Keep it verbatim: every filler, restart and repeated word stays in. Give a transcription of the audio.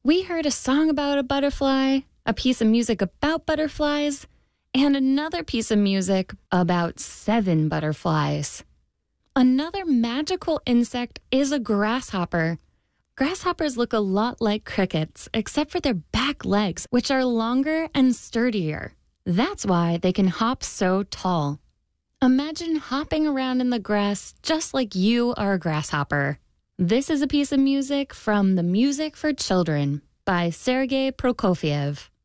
We heard a song about a butterfly, a piece of music about butterflies, and another piece of music about seven butterflies. Another magical insect is a grasshopper. Grasshoppers look a lot like crickets, except for their back legs, which are longer and sturdier. That's why they can hop so tall. Imagine hopping around in the grass just like you are a grasshopper. This is a piece of music from The Music for Children by Sergei Prokofiev.